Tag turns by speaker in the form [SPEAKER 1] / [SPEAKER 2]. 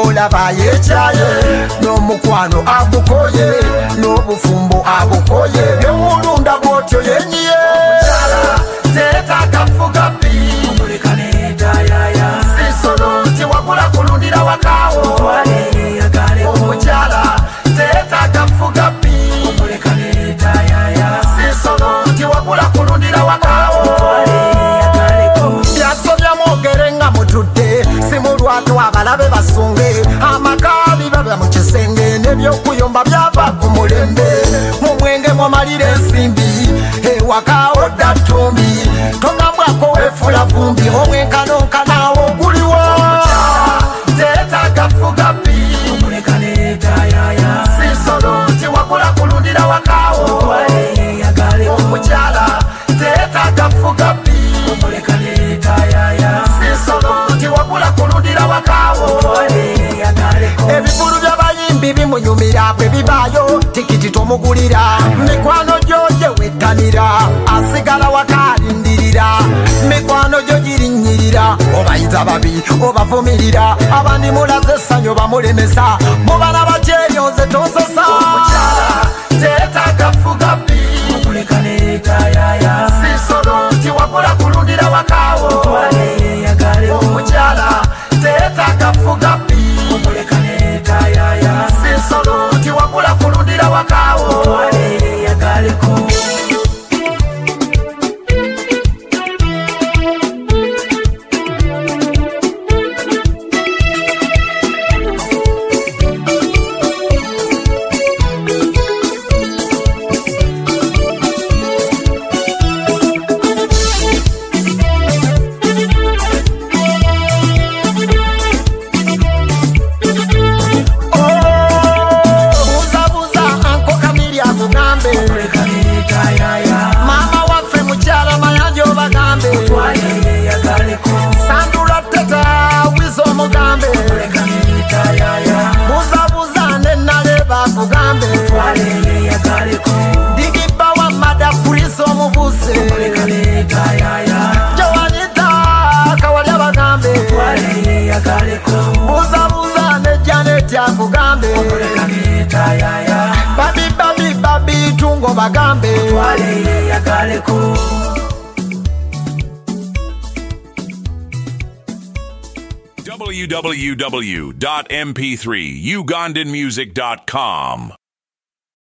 [SPEAKER 1] mulaba yechaye n'omukwano agukoye n'obufumbo agukoye byomulunda bwotyo yenyiye omukyala teetaaga fuga pi sisolo nti wagula kulundira wakaawo omukyala teetaaga fuga pi sisolo nti wagula kulundira wakaawo yasobya mwogere nga mutudde simulwatu abalabe basunge amakabi baba mu kisenge n'ebyokuyomba byava ku mulembe mu mwenge mwamalira ensimbi ewaka odda ttumbi togambwako wefula vumbi omwenkanonkanawo oguliwo teetaaga fuga pi sisolo nti wagula kulundira wakaawo omukyala teetaaga fuga pi sisolo nti wagula kulundira wakaawo ebivulu by'abayimbi bimunyumira bwe bibaayo tikiti tomugulira mikwano gyo gye wettanira asigala wakalindirira mikwano gyo girinnyirira obayiza babi obavumirira abandi mulaze essanyu bamulemesa mubala bakyeryoze tosesa omukyala teetaaga fuga pi sisolo nti wagula kulundira wakaawo omukyala teetaaga fuga pi sisolo nti wagula kulundira wakaawo mama waffe mukyala mayanja obagambe sandula teta wiza omugambe buzabuza nenale bakugambe digibba wa mada pulisi omubuse jowanita kawalya bagambe buzabuza ne janeti akugambe babi tungo bagambe
[SPEAKER 2] www.mp3ugandanmusic.com